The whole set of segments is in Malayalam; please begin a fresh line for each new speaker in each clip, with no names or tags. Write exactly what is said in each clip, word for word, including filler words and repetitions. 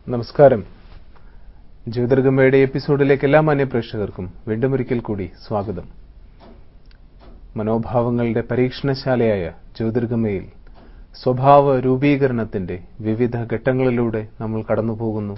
നമസ്കാരം. ജ്യോതിർഗമയുടെ എപ്പിസോഡിലേക്ക് എല്ലാ മാന്യ പ്രേക്ഷകർക്കും വീണ്ടും ഒരിക്കൽ കൂടി സ്വാഗതം. മനോഭാവങ്ങളുടെ പരീക്ഷണശാലയായ ജ്യോതിർഗമയിൽ സ്വഭാവ രൂപീകരണത്തിന്റെ വിവിധ ഘട്ടങ്ങളിലൂടെ നമ്മൾ കടന്നുപോകുന്നു.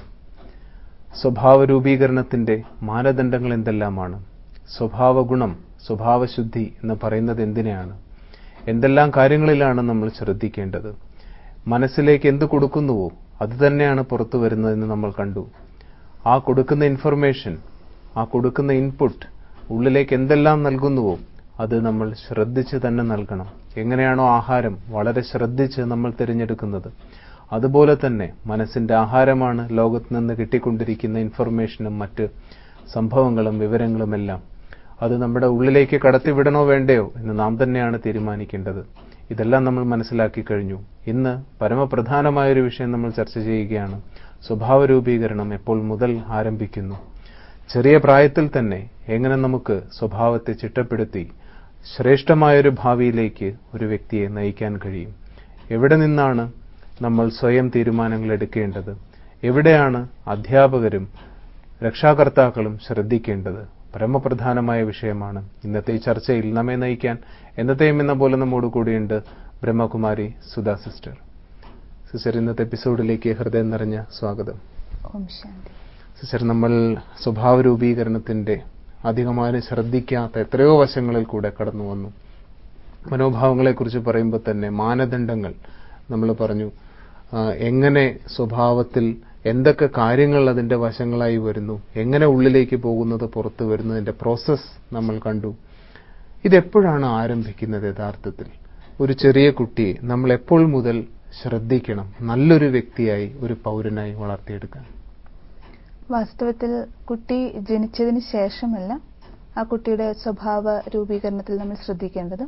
സ്വഭാവ രൂപീകരണത്തിന്റെ മാനദണ്ഡങ്ങൾ എന്തെല്ലാമാണ്? സ്വഭാവ ഗുണം, സ്വഭാവശുദ്ധി എന്ന് പറയുന്നത് എന്തിനാണ്? എന്തെല്ലാം കാര്യങ്ങളിലാണ് നമ്മൾ ശ്രദ്ധിക്കേണ്ടത്? മനസ്സിലേക്ക് എന്ത് കൊടുക്കുന്നുവോ അത് തന്നെയാണ് പുറത്തു വരുന്നതെന്ന് നമ്മൾ കണ്ടു. ആ കൊടുക്കുന്ന ഇൻഫർമേഷൻ, ആ കൊടുക്കുന്ന ഇൻപുട്ട് ഉള്ളിലേക്ക് എന്തെല്ലാം നൽകുന്നുവോ അത് നമ്മൾ ശ്രദ്ധിച്ച് തന്നെ നൽകണം. എങ്ങനെയാണോ ആഹാരം വളരെ ശ്രദ്ധിച്ച് നമ്മൾ തിരഞ്ഞെടുക്കുന്നത്, അതുപോലെ തന്നെ മനസ്സിന്റെ ആഹാരമാണ് ലോകത്ത് നിന്ന് കിട്ടിക്കൊണ്ടിരിക്കുന്ന ഇൻഫർമേഷനും മറ്റ് സംഭവങ്ങളും വിവരങ്ങളുമെല്ലാം. അത് നമ്മുടെ ഉള്ളിലേക്ക് കടത്തിവിടണോ വേണ്ടയോ എന്ന് നാം തന്നെയാണ് തീരുമാനിക്കേണ്ടത്. ഇതെല്ലാം നമ്മൾ മനസ്സിലാക്കി കഴിഞ്ഞു. ഇന്ന് പരമപ്രധാനമായൊരു വിഷയം നമ്മൾ ചർച്ച ചെയ്യുകയാണ്. സ്വഭാവ രൂപീകരണം എപ്പോൾ മുതൽ ആരംഭിക്കുന്നു? ചെറിയ പ്രായത്തിൽ തന്നെ എങ്ങനെ നമുക്ക് സ്വഭാവത്തെ ചിട്ടപ്പെടുത്തി ശ്രേഷ്ഠമായൊരു ഭാവിയിലേക്ക് ഒരു വ്യക്തിയെ നയിക്കാൻ കഴിയും? എവിടെ നിന്നാണ് നമ്മൾ സ്വയം തീരുമാനങ്ങൾ എടുക്കേണ്ടത്? എവിടെയാണ് അധ്യാപകരും രക്ഷാകർത്താക്കളും ശ്രദ്ധിക്കേണ്ടത്? പരമപ്രധാനമായ വിഷയമാണ്. ഇന്നത്തെ ഈ ചർച്ചയിൽ നമ്മെ നയിക്കാൻ എന്നത്തെയും എന്ന പോലെ നമ്മോട് കൂടിയുണ്ട് ബ്രഹ്മകുമാരി സുധാ സിസ്റ്റർ. സിസ്റ്റർ, ഇന്നത്തെ എപ്പിസോഡിലേക്ക് ഹൃദയം നിറഞ്ഞ സ്വാഗതം. സിസ്റ്റർ, നമ്മൾ സ്വഭാവ രൂപീകരണത്തിന്റെ അധികമായി ശ്രദ്ധിക്കാത്ത എത്രയോ വശങ്ങളിൽ കൂടെ കടന്നു വന്നു. മനോഭാവങ്ങളെക്കുറിച്ച് പറയുമ്പോൾ തന്നെ മാനദണ്ഡങ്ങൾ നമ്മൾ പറഞ്ഞു. എങ്ങനെ സ്വഭാവത്തിൽ എന്തൊക്കെ കാര്യങ്ങൾ അതിന്റെ വശങ്ങളായി വരുന്നു, എങ്ങനെ ഉള്ളിലേക്ക് പോകുന്നത് പുറത്തു വരുന്നതിന്റെ പ്രോസസ് നമ്മൾ കണ്ടു. ഇതെപ്പോഴാണ് ആരംഭിക്കുന്നത്? യഥാർത്ഥത്തിൽ ഒരു ചെറിയ കുട്ടിയെ നമ്മൾ എപ്പോൾ മുതൽ ശ്രദ്ധിക്കണം നല്ലൊരു വ്യക്തിയായി, ഒരു പൗരനായി വളർത്തിയെടുക്കാൻ?
വാസ്തവത്തിൽ കുട്ടി ജനിച്ചതിന് ശേഷമല്ല ആ കുട്ടിയുടെ സ്വഭാവ രൂപീകരണത്തിൽ നമ്മൾ ശ്രദ്ധിക്കേണ്ടത്.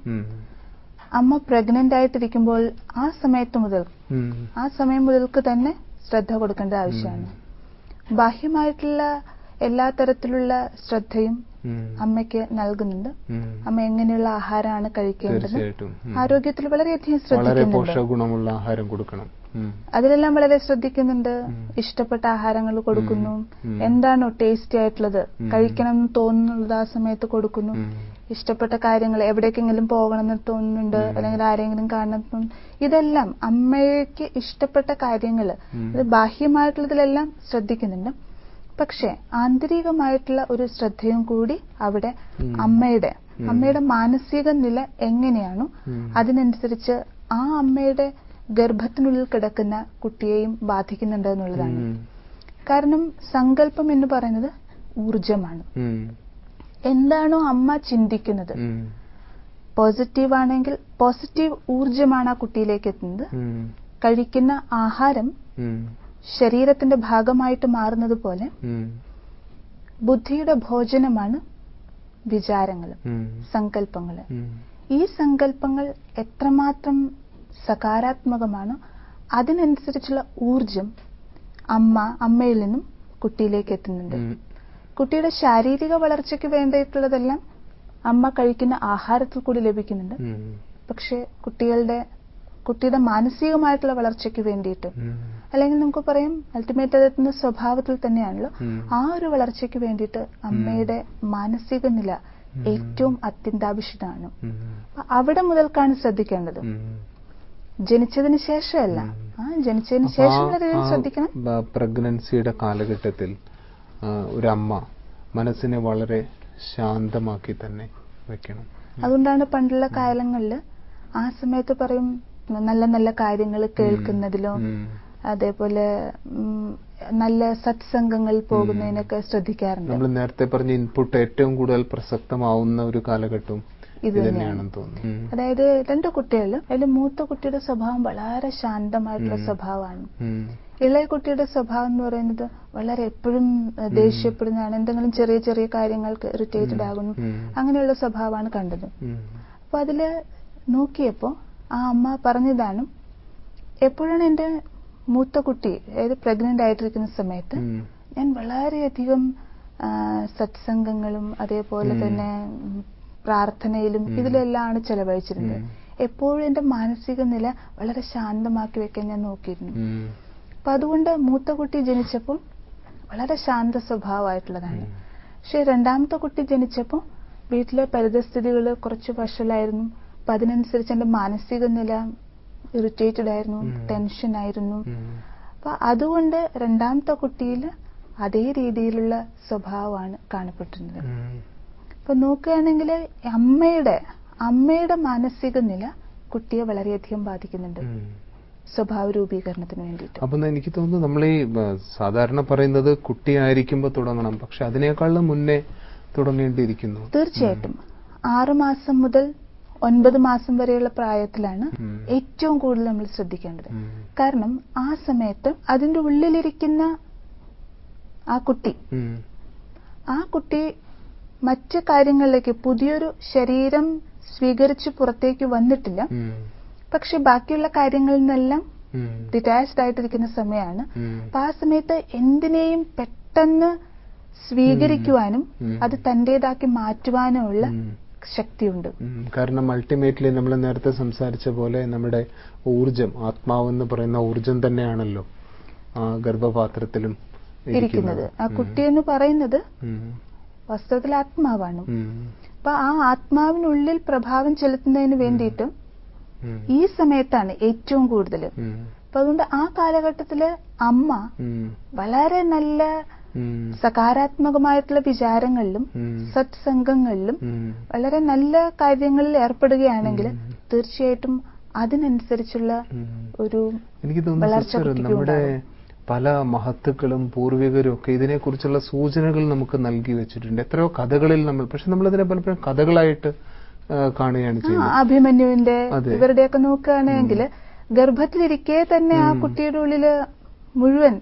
അമ്മ പ്രഗ്നന്റ് ആയിട്ടിരിക്കുമ്പോൾ ആ സമയത്ത് മുതൽ ആ സമയം മുതൽക്ക് തന്നെ ശ്രദ്ധ കൊടുക്കേണ്ട ആവശ്യമാണ്. ബാഹ്യമായിട്ടുള്ള എല്ലാ തരത്തിലുള്ള ശ്രദ്ധയും അമ്മയ്ക്ക് നൽകുന്നുണ്ട്. അമ്മ എങ്ങനെയുള്ള ആഹാരമാണ് കഴിക്കേണ്ടത്, ആരോഗ്യത്തിൽ വളരെയധികം ശ്രദ്ധിക്കുന്നുണ്ട്.
ആഹാരം കൊടുക്കണം,
അതിലെല്ലാം വളരെ ശ്രദ്ധിക്കുന്നുണ്ട്. ഇഷ്ടപ്പെട്ട ആഹാരങ്ങൾ കൊടുക്കുന്നു. എന്താണോ ടേസ്റ്റി ആയിട്ടുള്ളത്, കഴിക്കണം എന്ന് തോന്നുന്നത് ആ സമയത്ത് കൊടുക്കുന്നു. ഇഷ്ടപ്പെട്ട കാര്യങ്ങൾ, എവിടേക്കെങ്കിലും പോകണമെന്ന് തോന്നുന്നുണ്ട്, അല്ലെങ്കിൽ ആരെങ്കിലും കാണണം, ഇതെല്ലാം അമ്മയ്ക്ക് ഇഷ്ടപ്പെട്ട കാര്യങ്ങൾ, അത് ബാഹ്യമായിട്ടുള്ളതിലെല്ലാം ശ്രദ്ധിക്കുന്നുണ്ട്. പക്ഷെ ആന്തരികമായിട്ടുള്ള ഒരു ശ്രദ്ധയും കൂടി അവിടെ അമ്മയുടെ അമ്മയുടെ മാനസിക നില എങ്ങനെയാണോ അതിനനുസരിച്ച് ആ അമ്മയുടെ ഗർഭത്തിനുള്ളിൽ കിടക്കുന്ന കുട്ടിയെയും ബാധിക്കുന്നുണ്ട് എന്നുള്ളതാണ്. കാരണം സങ്കല്പം എന്ന് പറയുന്നത് ഊർജമാണ്. എന്താണോ അമ്മ ചിന്തിക്കുന്നത്, പോസിറ്റീവ് ആണെങ്കിൽ പോസിറ്റീവ് ഊർജമാണ് ആ കുട്ടിയിലേക്ക് എത്തുന്നത്. കഴിക്കുന്ന ആഹാരം ശരീരത്തിന്റെ ഭാഗമായിട്ട് മാറുന്നത് പോലെ ബുദ്ധിയുടെ ഭോജനമാണ് വിചാരങ്ങൾ, സങ്കല്പങ്ങൾ. ഈ സങ്കല്പങ്ങൾ എത്രമാത്രം സകാരാത്മകമാണോ അതിനനുസരിച്ചുള്ള ഊർജം അമ്മ അമ്മയിൽ നിന്നും കുട്ടിയിലേക്ക് എത്തുന്നുണ്ട്. കുട്ടിയുടെ ശാരീരിക വളർച്ചയ്ക്ക് വേണ്ടിയിട്ടുള്ളതെല്ലാം അമ്മ കഴിക്കുന്ന ആഹാരത്തിൽ കൂടി ലഭിക്കുന്നുണ്ട്. പക്ഷെ കുട്ടികളുടെ കുട്ടിയുടെ മാനസികമായിട്ടുള്ള വളർച്ചയ്ക്ക് വേണ്ടിയിട്ട്, അല്ലെങ്കിൽ നമുക്ക് പറയാം അൾട്ടിമേറ്റ് അതെത്തുന്ന സ്വഭാവത്തിൽ തന്നെയാണല്ലോ, ആ ഒരു വളർച്ചയ്ക്ക് വേണ്ടിയിട്ട് അമ്മയുടെ മാനസിക നില ഏറ്റവും അത്യന്താപേക്ഷിതമാണ്. അവിടെ മുതൽക്കാണ് ശ്രദ്ധിക്കേണ്ടത്, ജനിച്ചതിന് ശേഷമല്ല. ആ ജനിച്ചതിന് ശേഷം ശ്രദ്ധിക്കണം.
പ്രഗ്നൻസിയുടെ കാലഘട്ടത്തിൽ ഒരു അമ്മ മനസ്സിനെ വളരെ ശാന്തമാക്കി തന്നെ വെക്കണം.
അതുകൊണ്ടാണ് പണ്ടുള്ള കാലങ്ങളിൽ ആ സമയത്ത് പറയും നല്ല നല്ല കാര്യങ്ങൾ കേൾക്കുന്നതിലോ, അതേപോലെ നല്ല സത്സംഗങ്ങൾ പോകുന്നതിനൊക്കെ ശ്രദ്ധിക്കാറുണ്ട്.
നമ്മൾ നേരത്തെ പറഞ്ഞ ഇൻപുട്ട് ഏറ്റവും കൂടുതൽ പ്രസക്തമാവുന്ന ഒരു കാലഘട്ടം ഇത് തന്നെയാണെന്ന് തോന്നുന്നു.
അതായത് രണ്ട് കുട്ടികൾ, അതിൽ മൂത്ത കുട്ടിയുടെ സ്വഭാവം വളരെ ശാന്തമായിട്ടുള്ള സ്വഭാവമാണ്. ഇളയ കുട്ടിയുടെ സ്വഭാവം എന്ന് പറയുന്നത് വളരെ എപ്പോഴും ദേഷ്യപ്പെടുന്നതാണ്, എന്തെങ്കിലും ചെറിയ ചെറിയ കാര്യങ്ങൾക്ക് ഇറിറ്റേറ്റഡ് ആകുന്നു, അങ്ങനെയുള്ള സ്വഭാവമാണ് കണ്ടത്. അപ്പൊ അതില് നോക്കിയപ്പോ ആ അമ്മ പറഞ്ഞതാണ്, എപ്പോഴാണ് എന്റെ മൂത്ത കുട്ടി അതായത് പ്രഗ്നന്റ് ആയിട്ടിരിക്കുന്ന സമയത്ത് ഞാൻ വളരെയധികം സത്സംഗങ്ങളും അതേപോലെ തന്നെ പ്രാർത്ഥനയിലും ഇതിലെല്ലാം ചെലവഴിച്ചിരുന്നത്. എപ്പോഴും എന്റെ മാനസിക നില വളരെ ശാന്തമാക്കി വെക്കാൻ ഞാൻ നോക്കിയിരുന്നു. അപ്പൊ അതുകൊണ്ട് മൂത്ത കുട്ടി ജനിച്ചപ്പോൾ വളരെ ശാന്ത സ്വഭാവമായിട്ടുള്ളതാണ്. പക്ഷെ രണ്ടാമത്തെ കുട്ടി ജനിച്ചപ്പോൾ വീട്ടിലെ പരിതസ്ഥിതികൾ കുറച്ച് വഷളായിരുന്നു. അപ്പൊ അതിനനുസരിച്ച് എന്റെ മാനസിക നില ഇറിറ്റേറ്റഡ് ആയിരുന്നു, ടെൻഷൻ ആയിരുന്നു. അപ്പൊ അതുകൊണ്ട് രണ്ടാമത്തെ കുട്ടിയിൽ അതേ രീതിയിലുള്ള സ്വഭാവമാണ് കാണപ്പെട്ടിരുന്നത്. അപ്പൊ നോക്കുകയാണെങ്കിൽ അമ്മയുടെ അമ്മയുടെ മാനസിക നില കുട്ടിയെ വളരെയധികം ബാധിക്കുന്നുണ്ട് സ്വഭാവ രൂപീകരണത്തിന് വേണ്ടിയിട്ട്.
അപ്പൊ എനിക്ക് തോന്നുന്നു നമ്മൾ ഈ സാധാരണ പറയുന്നത് കുട്ടിയായിരിക്കുമ്പോൾ തുടങ്ങണം, പക്ഷെ അതിനേക്കാളും മുന്നേ തുടങ്ങേണ്ടിയിരിക്കുന്നു.
തീർച്ചയായിട്ടും ആറുമാസം മുതൽ ഒൻപത് മാസം വരെയുള്ള പ്രായത്തിലാണ് ഏറ്റവും കൂടുതൽ നമ്മൾ ശ്രദ്ധിക്കേണ്ടത്. കാരണം ആ സമയത്ത് അതിന്റെ ഉള്ളിലിരിക്കുന്ന ആ കുട്ടി ആ കുട്ടി മറ്റു കാര്യങ്ങളിലേക്ക് പുതിയൊരു ശരീരം സ്വീകരിച്ച് പുറത്തേക്ക് വന്നിട്ടില്ല, പക്ഷെ ബാക്കിയുള്ള കാര്യങ്ങളിൽ നിന്നെല്ലാം ഡിറ്റാച്ച്ഡ് ആയിട്ടിരിക്കുന്ന സമയമാണ്. അപ്പൊ ആ സമയത്ത് എന്തിനേയും പെട്ടെന്ന് സ്വീകരിക്കുവാനും അത് തന്റേതാക്കി മാറ്റുവാനുമുള്ള ശക്തിയുണ്ട്.
കാരണം അൾട്ടിമേറ്റ്ലി നമ്മൾ നേരത്തെ സംസാരിച്ച പോലെ നമ്മുടെ ഊർജം, ആത്മാവെന്ന് പറയുന്ന ഊർജം തന്നെയാണല്ലോ ആ ഗർഭപാത്രത്തിലും
ഇരിക്കുന്നത്. ആ കുട്ടി എന്ന് പറയുന്നത് വാസ്തവത്തിൽ ആത്മാവാണ്. അപ്പൊ ആ ആത്മാവിനുള്ളിൽ പ്രഭാവം ചെലുത്തുന്നതിന് വേണ്ടിയിട്ട് ഈ സമയത്താണ് ഏറ്റവും കൂടുതൽ. അപ്പൊ അതുകൊണ്ട് ആ കാലഘട്ടത്തില് അമ്മ വളരെ നല്ല സകാരാത്മകമായിട്ടുള്ള വിചാരങ്ങളിലും സത്സംഗങ്ങളിലും വളരെ നല്ല കാര്യങ്ങളിൽ ഏർപ്പെടുകയാണെങ്കിൽ തീർച്ചയായിട്ടും അതിനനുസരിച്ചുള്ള ഒരു
എനിക്ക് തോന്നുന്നു നമ്മുടെ പല മഹത്തുക്കളും പൂർവികരും ഒക്കെ ഇതിനെക്കുറിച്ചുള്ള സൂചനകൾ നമുക്ക് നൽകി വെച്ചിട്ടുണ്ട്. എത്രയോ കഥകളിൽ നമ്മൾ, പക്ഷെ നമ്മളതിനെ പലപ്പോഴും കഥകളായിട്ട് കാണുകയാണ് ചെയ്യുന്നത്.
അഭിമന്യുവിന്റെ ഇവരുടെയൊക്കെ നോക്കുകയാണെങ്കിൽ ഗർഭത്തിലിരിക്കെ തന്നെ ആ കുട്ടിയുടെ ഉള്ളില് മുഴുവൻ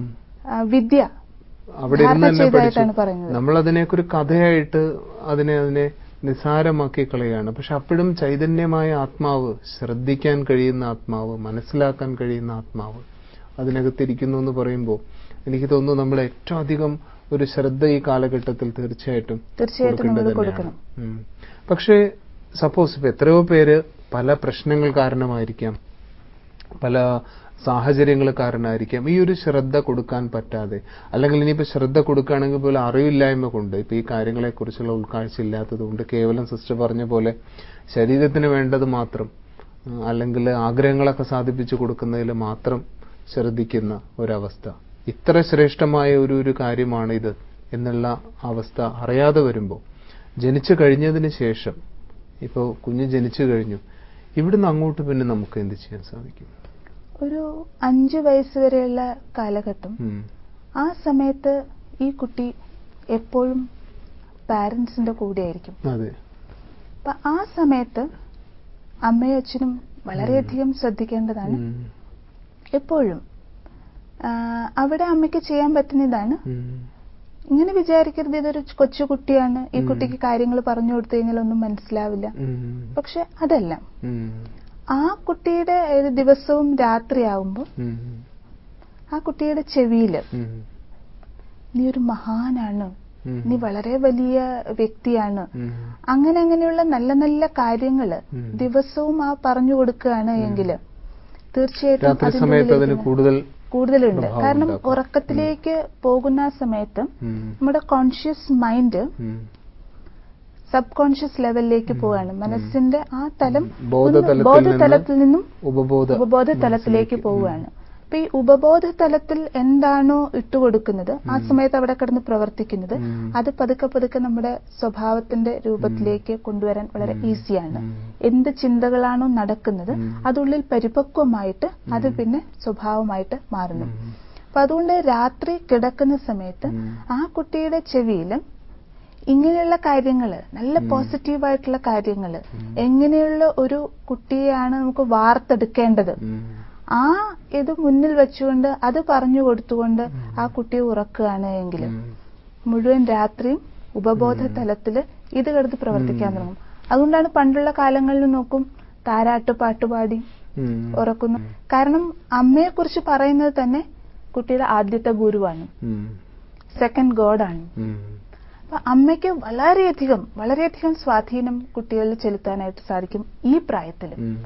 വിദ്യ
അവിടെ ഇരുന്ന് തന്നെ പഠിച്ചു. നമ്മളതിനെയൊരു കഥയായിട്ട് അതിനെ അതിനെ നിസ്സാരമാക്കി കളയാണ്. പക്ഷെ അപ്പോഴും ചൈതന്യമായ ആത്മാവ്, ശ്രദ്ധിക്കാൻ കഴിയുന്ന ആത്മാവ്, മനസ്സിലാക്കാൻ കഴിയുന്ന ആത്മാവ് അതിനകത്തിരിക്കുന്നു എന്ന് പറയുമ്പോൾ എനിക്ക് തോന്നുന്നു നമ്മൾ ഏറ്റവും അധികം ഒരു ശ്രദ്ധ ഈ കാലഘട്ടത്തിൽ തീർച്ചയായിട്ടും കൊടുക്കണം. പക്ഷേ സപ്പോസ് ഇപ്പൊ എത്രയോ പേര് പല പ്രശ്നങ്ങൾ കാരണമായിരിക്കാം, പല സാഹചര്യങ്ങൾ കാരണമായിരിക്കാം ഈ ഒരു ശ്രദ്ധ കൊടുക്കാൻ പറ്റാതെ, അല്ലെങ്കിൽ ഇനിയിപ്പോ ശ്രദ്ധ കൊടുക്കുകയാണെങ്കിൽ പോലും അറിവില്ലായ്മ കൊണ്ട്, ഇപ്പൊ ഈ കാര്യങ്ങളെക്കുറിച്ചുള്ള ഉൾക്കാഴ്ച ഇല്ലാത്തത് കൊണ്ട് കേവലം സിസ്റ്റർ പറഞ്ഞ പോലെ ശരീരത്തിന് വേണ്ടത് മാത്രം, അല്ലെങ്കിൽ ആഗ്രഹങ്ങളൊക്കെ സാധിപ്പിച്ചു കൊടുക്കുന്നതിൽ മാത്രം ശ്രദ്ധിക്കുന്ന ഒരവസ്ഥ. ഇത്ര ശ്രേഷ്ഠമായ ഒരു ഒരു കാര്യമാണിത് എന്നുള്ള അവസ്ഥ അറിയാതെ വരുമ്പോൾ, ജനിച്ചു കഴിഞ്ഞതിന് ശേഷം, ഇപ്പോൾ കുഞ്ഞ് ജനിച്ചു കഴിഞ്ഞു, ഇവിടുന്ന് അങ്ങോട്ട് പിന്നെ നമുക്ക് എന്ത് ചെയ്യാൻ സാധിക്കും?
ഒരു അഞ്ചു വയസ്സ് വരെയുള്ള കാലഘട്ടം, ആ സമയത്ത് ഈ കുട്ടി എപ്പോഴും പാരന്റ്സിന്റെ കൂടെ ആയിരിക്കും. അപ്പൊ ആ സമയത്ത് അമ്മയും അച്ഛനും വളരെയധികം ശ്രദ്ധിക്കേണ്ടതാണ്. എപ്പോഴും അവിടെ അമ്മയ്ക്ക് ചെയ്യാൻ പറ്റുന്നതാണ്, ഇങ്ങനെ വിചാരിക്കരുത് ഇതൊരു കൊച്ചുകുട്ടിയാണ്, ഈ കുട്ടിക്ക് കാര്യങ്ങൾ പറഞ്ഞു കൊടുത്തു കഴിഞ്ഞാൽ ഒന്നും മനസ്സിലാവില്ല. പക്ഷെ അതല്ല, ആ കുട്ടിയുടെ ദിവസവും രാത്രിയാവുമ്പോൾ ആ കുട്ടിയുടെ ചെവിയില് നീ ഒരു മഹാനാണ്, നീ വളരെ വലിയ വ്യക്തിയാണ്, അങ്ങനെ അങ്ങനെയുള്ള നല്ല നല്ല കാര്യങ്ങള് ദിവസവും ആ പറഞ്ഞു കൊടുക്കുകയാണ് എങ്കിൽ തീർച്ചയായിട്ടും കൂടുതലുണ്ട്. കാരണം ഉറക്കത്തിലേക്ക് പോകുന്ന സമയത്ത് നമ്മുടെ കോൺഷ്യസ് മൈൻഡ് സബ് കോൺഷ്യസ് ലെവലിലേക്ക് പോവാണ്. മനസ്സിന്റെ ആ തലം ബോധതലത്തിൽ നിന്നും ഉപബോധ തലത്തിലേക്ക് പോവുകയാണ്. അപ്പൊ ഈ ഉപബോധ തലത്തിൽ എന്താണോ ഇട്ടുകൊടുക്കുന്നത് ആ സമയത്ത് അവിടെ കിടന്ന് പ്രവർത്തിക്കുന്നത്, അത് പതുക്കെ പതുക്കെ നമ്മുടെ സ്വഭാവത്തിന്റെ രൂപത്തിലേക്ക് കൊണ്ടുവരാൻ വളരെ ഈസിയാണ്. എന്ത് ചിന്തകളാണോ നടക്കുന്നത് അതുള്ളിൽ പരിപക്വമായിട്ട് അത് പിന്നെ സ്വഭാവമായിട്ട് മാറുന്നു. അപ്പൊ അതുകൊണ്ട് രാത്രി കിടക്കുന്ന സമയത്ത് ആ കുട്ടിയുടെ ചെവിയിലും ഇങ്ങനെയുള്ള കാര്യങ്ങള്, നല്ല പോസിറ്റീവായിട്ടുള്ള കാര്യങ്ങള്, എങ്ങനെയുള്ള ഒരു കുട്ടിയെയാണ് നമുക്ക് വാർത്തെടുക്കേണ്ടത്, ആ ഇത് മുന്നിൽ വെച്ചുകൊണ്ട് അത് പറഞ്ഞു കൊടുത്തുകൊണ്ട് ആ കുട്ടിയെ ഉറക്കുകയാണ് എങ്കിൽ മുഴുവൻ രാത്രിയും ഉപബോധ തലത്തില് ഇത് കിടന്ന് പ്രവർത്തിക്കാൻ തുടങ്ങും. അതുകൊണ്ടാണ് പണ്ടുള്ള കാലങ്ങളിൽ നോക്കും താരാട്ട് പാട്ടുപാടി ഉറക്കുന്നു. കാരണം അമ്മയെ കുറിച്ച് പറയുന്നത് തന്നെ കുട്ടിയുടെ ആദ്യത്തെ ഗുരുവാണ്, സെക്കൻഡ് ഗോഡാണ്. അപ്പൊ അമ്മയ്ക്ക് വളരെയധികം വളരെയധികം സ്വാധീനം കുട്ടികളിൽ ചെലുത്താനായിട്ട് സാധിക്കും ഈ പ്രായത്തില്.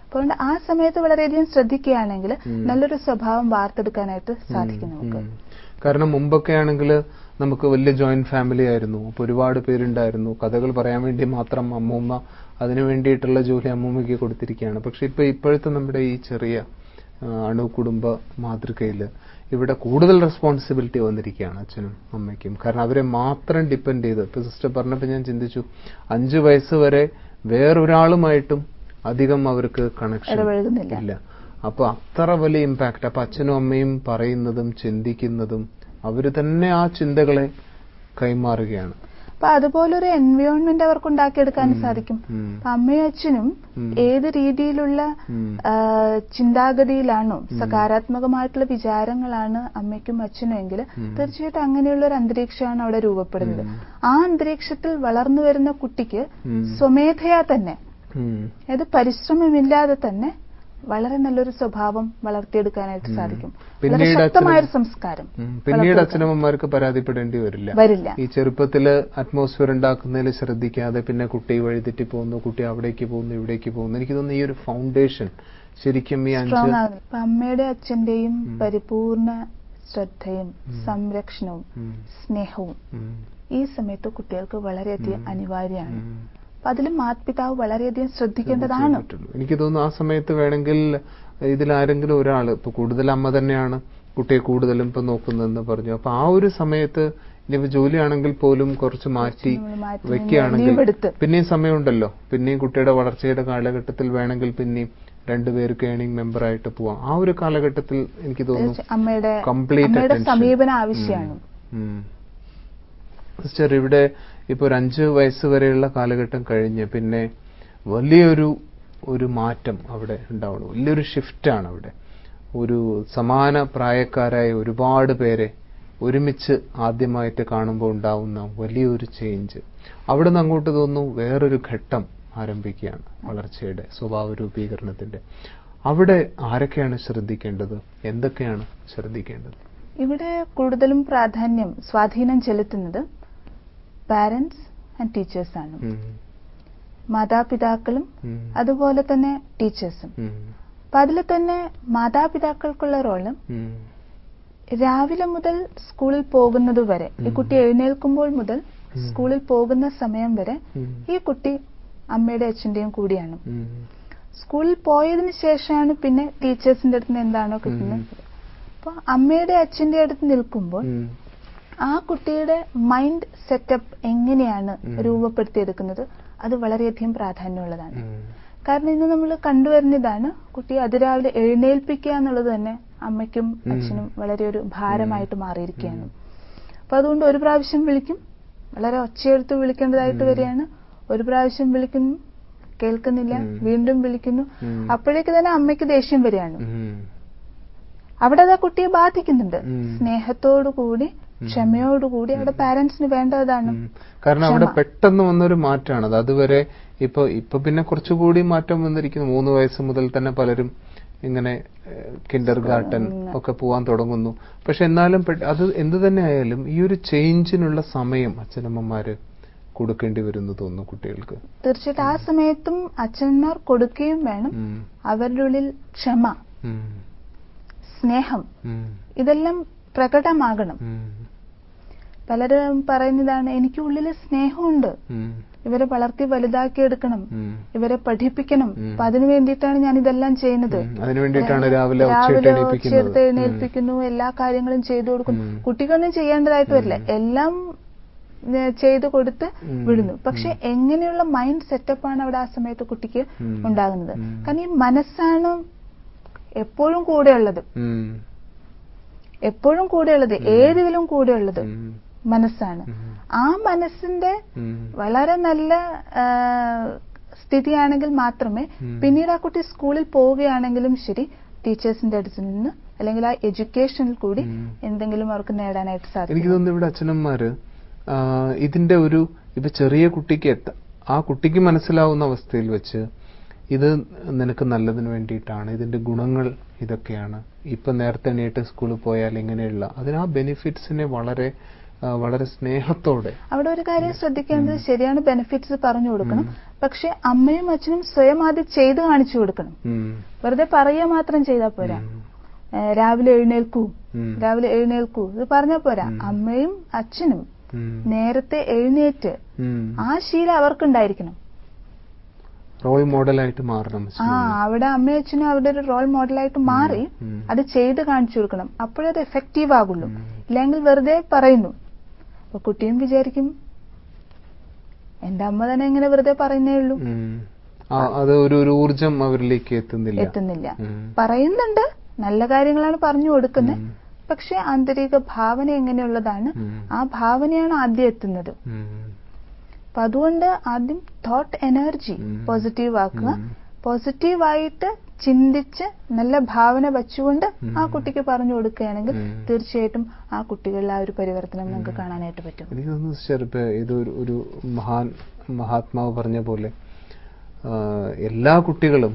അതുകൊണ്ട് ആ സമയത്ത് വളരെയധികം ശ്രദ്ധിക്കുകയാണെങ്കിൽ നല്ലൊരു സ്വഭാവം വാർത്തെടുക്കാനായിട്ട് സാധിക്കും നമുക്ക്.
കാരണം മുമ്പൊക്കെ ആണെങ്കിൽ നമുക്ക് വലിയ ജോയിന്റ് ഫാമിലി ആയിരുന്നു, അപ്പൊ ഒരുപാട് പേരുണ്ടായിരുന്നു, കഥകൾ പറയാൻ വേണ്ടി മാത്രം അമ്മൂമ്മ അതിനു വേണ്ടിയിട്ടുള്ള ജോലി അമ്മൂമ്മയ്ക്ക് കൊടുത്തിരിക്കുകയാണ്. പക്ഷെ ഇപ്പൊ ഇപ്പോഴത്തെ നമ്മുടെ ഈ ചെറിയ അണു കുടുംബ മാതൃകയിൽ ഇവിടെ കൂടുതൽ റെസ്പോൺസിബിലിറ്റി വന്നിരിക്കുകയാണ് അച്ഛനും അമ്മയ്ക്കും. കാരണം അവരെ മാത്രം ഡിപ്പെൻഡ് ചെയ്ത്, ഇപ്പൊ സിസ്റ്റർ പറഞ്ഞപ്പോൾ ഞാൻ ചിന്തിച്ചു, അഞ്ചു വയസ്സ് വരെ വേറൊരാളുമായിട്ടും അധികം അവർക്ക് കണക്ഷൻ ഇല്ല. അപ്പൊ അത്ര വലിയ ഇമ്പാക്ട്. അപ്പൊ അച്ഛനും അമ്മയും പറയുന്നതും ചിന്തിക്കുന്നതും അവര് തന്നെ ആ ചിന്തകളെ കൈമാറുകയാണ്.
അപ്പൊ അതുപോലൊരു എൻവയോൺമെന്റ് അവർക്ക് ഉണ്ടാക്കിയെടുക്കാൻ സാധിക്കും. അമ്മയും അച്ഛനും ഏത് രീതിയിലുള്ള ചിന്താഗതിയിലാണോ, സകാരാത്മകമായിട്ടുള്ള വിചാരങ്ങളാണ് അമ്മയ്ക്കും അച്ഛനും എങ്കിൽ തീർച്ചയായിട്ടും അങ്ങനെയുള്ള ഒരു അന്തരീക്ഷമാണ് അവിടെ രൂപപ്പെടുന്നത്. ആ അന്തരീക്ഷത്തിൽ വളർന്നു വരുന്ന കുട്ടിക്ക് സ്വമേധയാ തന്നെ, അതായത് പരിശ്രമമില്ലാതെ തന്നെ വളരെ നല്ലൊരു സ്വഭാവം വളർത്തിയെടുക്കാനായിട്ട് സാധിക്കും. ശക്തമായൊരു സംസ്കാരം
പിന്നീട് അച്ഛനമ്മമാർക്ക് പരാതിപ്പെടേണ്ടി വരില്ല
വരില്ല
ഈ ചെറുപ്പത്തില് അറ്റ്മോസ്ഫിയർ ഉണ്ടാക്കുന്നതിൽ ശ്രദ്ധിക്കാതെ പിന്നെ കുട്ടി വഴിതെറ്റി പോകുന്നു, കുട്ടി അവിടേക്ക് പോകുന്നു, ഇവിടേക്ക് പോകുന്നു. എനിക്ക് തോന്നുന്നു ഈ ഒരു ഫൗണ്ടേഷൻ ശരിക്കും ഈ അഞ്ച്
അമ്മയുടെ അച്ഛന്റെയും പരിപൂർണ ശ്രദ്ധയും സംരക്ഷണവും സ്നേഹവും ഈ സമയത്ത് കുട്ടികൾക്ക് വളരെയധികം അനിവാര്യമാണ്. അതിൽ മാതാപിതാവ് വളരെയധികം ശ്രദ്ധിക്കേണ്ടതാണ്.
എനിക്ക് തോന്നുന്നു ആ സമയത്ത് വേണമെങ്കിൽ ഇതിലാരെങ്കിലും ഒരാൾ, ഇപ്പൊ കൂടുതൽ അമ്മ തന്നെയാണ് കുട്ടിയെ കൂടുതലും ഇപ്പൊ നോക്കുന്നതെന്ന് പറഞ്ഞു. അപ്പൊ ആ ഒരു സമയത്ത് ഇനി ജോലിയാണെങ്കിൽ പോലും കുറച്ച് മാറ്റി വെക്കുകയാണെങ്കിൽ പിന്നെയും സമയമുണ്ടല്ലോ, പിന്നെയും കുട്ടിയുടെ വളർച്ചയുടെ കാലഘട്ടത്തിൽ വേണമെങ്കിൽ പിന്നെയും രണ്ടുപേർക്ക് ഏണിംഗ് മെമ്പർ ആയിട്ട് പോവാം. ആ ഒരു കാലഘട്ടത്തിൽ എനിക്ക് തോന്നുന്നു
അമ്മയുടെ
കംപ്ലീറ്റ്
സമീപനം ആവശ്യമാണ്.
സിസ്റ്റർ, ഇവിടെ ഇപ്പൊ ഒരു അഞ്ച് വയസ്സ് വരെയുള്ള കാലഘട്ടം കഴിഞ്ഞ് പിന്നെ വലിയൊരു ഒരു മാറ്റം അവിടെ ഉണ്ടാവണം, വലിയൊരു ഷിഫ്റ്റാണ് അവിടെ. ഒരു സമാന പ്രായക്കാരായ ഒരുപാട് പേരെ ഒരുമിച്ച് ആദ്യമായിട്ട് കാണുമ്പോൾ ഉണ്ടാവുന്ന വലിയൊരു ചേഞ്ച്, അവിടെ നിന്ന് അങ്ങോട്ട് തോന്നുന്നു വേറൊരു ഘട്ടം ആരംഭിക്കുകയാണ് വളർച്ചയുടെ, സ്വഭാവ രൂപീകരണത്തിന്റെ. അവിടെ ആരൊക്കെയാണ് ശ്രദ്ധിക്കേണ്ടത്, എന്തൊക്കെയാണ് ശ്രദ്ധിക്കേണ്ടത്?
ഇവിടെ കൂടുതലും പ്രാധാന്യം, സ്വാധീനം ചെലുത്തുന്നത് പാരന്റ്സ് ആൻഡ് ടീച്ചേഴ്സ് ആണ്. മാതാപിതാക്കളും അതുപോലെ തന്നെ ടീച്ചേഴ്സും. അപ്പൊ അതിൽ തന്നെ മാതാപിതാക്കൾക്കുള്ള റോള് രാവിലെ മുതൽ സ്കൂളിൽ പോകുന്നത് വരെ, ഈ കുട്ടി എഴുന്നേൽക്കുമ്പോൾ മുതൽ സ്കൂളിൽ പോകുന്ന സമയം വരെ ഈ കുട്ടി അമ്മയുടെ അച്ഛന്റെയും കൂടിയാണ്. സ്കൂളിൽ പോയതിനു ശേഷമാണ് പിന്നെ ടീച്ചേഴ്സിന്റെ അടുത്ത് നിന്ന് എന്താണോ കിട്ടുന്നത്. അപ്പൊ അമ്മയുടെ അച്ഛന്റെ അടുത്ത് നിൽക്കുമ്പോൾ ആ കുട്ടിയുടെ മൈൻഡ് സെറ്റപ്പ് എങ്ങനെയാണ് രൂപപ്പെടുത്തിയെടുക്കുന്നത് അത് വളരെയധികം പ്രാധാന്യമുള്ളതാണ്. കാരണം ഇന്ന് നമ്മൾ കണ്ടുവരുന്നതാണ്, കുട്ടിയെ അതിരാവിലെ എഴുന്നേൽപ്പിക്കുക എന്നുള്ളത് തന്നെ അമ്മയ്ക്കും അച്ഛനും വളരെ ഒരു ഭാരമായിട്ട് മാറിയിരിക്കുകയാണ്. അപ്പൊ അതുകൊണ്ട് ഒരു പ്രാവശ്യം വിളിക്കും, വളരെ ഒച്ചയെടുത്ത് വിളിക്കേണ്ടതായിട്ട് വരികയാണ്. ഒരു പ്രാവശ്യം വിളിക്കുന്നു, കേൾക്കുന്നില്ല, വീണ്ടും വിളിക്കുന്നു. അപ്പോഴേക്ക് തന്നെ അമ്മയ്ക്ക് ദേഷ്യം വരികയാണ്. അവിടെ അത് ആ കുട്ടിയെ ബാധിക്കുന്നുണ്ട്. സ്നേഹത്തോടുകൂടി ക്ഷമയോടുകൂടി അവിടെ പാരന്റ്സിന് വേണ്ടതാണ്.
കാരണം അവിടെ പെട്ടെന്ന് വന്നൊരു മാറ്റമാണത്. അതുവരെ ഇപ്പൊ ഇപ്പൊ പിന്നെ കുറച്ചുകൂടി മാറ്റം വന്നിരിക്കുന്നു. മൂന്ന് വയസ്സ് മുതൽ തന്നെ പലരും ഇങ്ങനെ കിൻഡർ ഗാർട്ടൻ ഒക്കെ പോവാൻ തുടങ്ങുന്നു. പക്ഷെ എന്നാലും അത് എന്തു തന്നെ ആയാലും ഈ ഒരു ചേഞ്ചിനുള്ള സമയം അച്ഛനമ്മമാര് കൊടുക്കേണ്ടി വരുന്നു തോന്നുന്നു കുട്ടികൾക്ക്.
തീർച്ചയായിട്ടും ആ സമയത്തും അച്ഛന്മാർ കൊടുക്കുകയും വേണം. അവരുടെ ഉള്ളിൽ ക്ഷമ, സ്നേഹം ഇതെല്ലാം പ്രകടമാകണം. പലരും പറയുന്നതാണ്, എനിക്ക് ഉള്ളിൽ സ്നേഹമുണ്ട്, ഇവരെ വളർത്തി വലുതാക്കിയെടുക്കണം, ഇവരെ പഠിപ്പിക്കണം, അപ്പൊ അതിനു വേണ്ടിയിട്ടാണ് ഞാൻ ഇതെല്ലാം ചെയ്യുന്നത്. രാവിലെ ഉച്ചയെടുത്ത് എഴുന്നേൽപ്പിക്കുന്നു, എല്ലാ കാര്യങ്ങളും ചെയ്തു കൊടുക്കുന്നു. കുട്ടികളൊന്നും ചെയ്യേണ്ടതായിട്ട് വരില്ല, എല്ലാം ചെയ്തു കൊടുത്ത് വിടുന്നു. പക്ഷെ എങ്ങനെയുള്ള മൈൻഡ് സെറ്റപ്പാണ് അവിടെ ആ സമയത്ത് കുട്ടിക്ക് ഉണ്ടാകുന്നത്? കാരണം ഈ മനസ്സാണ് എപ്പോഴും കൂടെയുള്ളത്, എപ്പോഴും കൂടെയുള്ളത്, ഏതിലും കൂടെയുള്ളത് മനസ്സാണ്. ആ മനസ്സിന്റെ വളരെ നല്ല സ്ഥിതിയാണെങ്കിൽ മാത്രമേ പിന്നീട് ആ കുട്ടി സ്കൂളിൽ പോവുകയാണെങ്കിലും ശരി ടീച്ചേഴ്സിന്റെ അടുത്ത് നിന്ന് അല്ലെങ്കിൽ ആ എഡ്യൂക്കേഷനിൽ കൂടി എന്തെങ്കിലും അവർക്ക് നേടാനായിട്ട് സാധിക്കും.
എനിക്ക് തോന്നുന്നു ഇവിടെ അച്ഛനമ്മമാര് ഇതിന്റെ ഒരു ഇപ്പൊ ചെറിയ കുട്ടിക്ക് എത്താം, ആ കുട്ടിക്ക് മനസ്സിലാവുന്ന അവസ്ഥയിൽ വെച്ച് ഇത് നിനക്ക് നല്ലതിന് വേണ്ടിയിട്ടാണ്, ഇതിന്റെ ഗുണങ്ങൾ ഇതൊക്കെയാണ്, ഇപ്പൊ നേരത്തെ എണീറ്റ് സ്കൂളിൽ പോയാൽ ഇങ്ങനെയുള്ള അതിന് ആ ബെനിഫിറ്റ്സിനെ വളരെ വളരെ സ്നേഹത്തോടെ.
അവിടെ ഒരു കാര്യം ശ്രദ്ധിക്കേണ്ടത്, ശരിയാണ് ബെനിഫിറ്റ്സ് പറഞ്ഞു കൊടുക്കണം, പക്ഷെ അമ്മയും അച്ഛനും സ്വയം ആദ്യം ചെയ്ത് കാണിച്ചു കൊടുക്കണം. വെറുതെ പറയുക മാത്രം ചെയ്താൽ പോരാ. രാവിലെ എഴുന്നേൽക്കൂ, രാവിലെ എഴുന്നേൽക്കൂ ഇത് പറഞ്ഞാൽ പോരാ. അമ്മയും അച്ഛനും നേരത്തെ എഴുന്നേറ്റ് ആ ശീലം അവർക്കുണ്ടായിരിക്കണം.
റോൾ മോഡലായിട്ട് മാറണം.
ആ അവിടെ അമ്മയും അച്ഛനും അവരുടെ ഒരു റോൾ മോഡലായിട്ട് മാറി അത് ചെയ്ത് കാണിച്ചു കൊടുക്കണം. അപ്പോഴേ അത് എഫക്റ്റീവ് ആകുള്ളൂ. ഇല്ലെങ്കിൽ വെറുതെ പറയുന്നു. അപ്പൊ കുട്ടിയും വിചാരിക്കും എന്റെ അമ്മ തന്നെ ഇങ്ങനെ വെറുതെ പറയുന്നേ ഉള്ളൂ.
അത് ഒരു ഊർജം അവരിലേക്ക് എത്തുന്നില്ല
എത്തുന്നില്ല പറയുന്നുണ്ട്, നല്ല കാര്യങ്ങളാണ് പറഞ്ഞു കൊടുക്കുന്നത്. പക്ഷെ ആന്തരിക ഭാവന എങ്ങനെയുള്ളതാണ്, ആ ഭാവനയാണ് ആദ്യം എത്തുന്നത്. അപ്പൊ അതുകൊണ്ട് ആദ്യം തോട്ട് എനർജി പോസിറ്റീവ് ആക്കുക. പോസിറ്റീവായിട്ട് ചിന്തിച്ച് നല്ല ഭാവന വെച്ചുകൊണ്ട് ആ കുട്ടിക്ക് പറഞ്ഞു കൊടുക്കുകയാണെങ്കിൽ തീർച്ചയായിട്ടും ആ കുട്ടികളിൽ ആ ഒരു പരിവർത്തനം നമുക്ക് കാണാനായിട്ട് പറ്റും.
എനിക്ക് തോന്നുന്നു ഇത് ഒരു മഹാൻ മഹാത്മാവ് പറഞ്ഞ പോലെ എല്ലാ കുട്ടികളും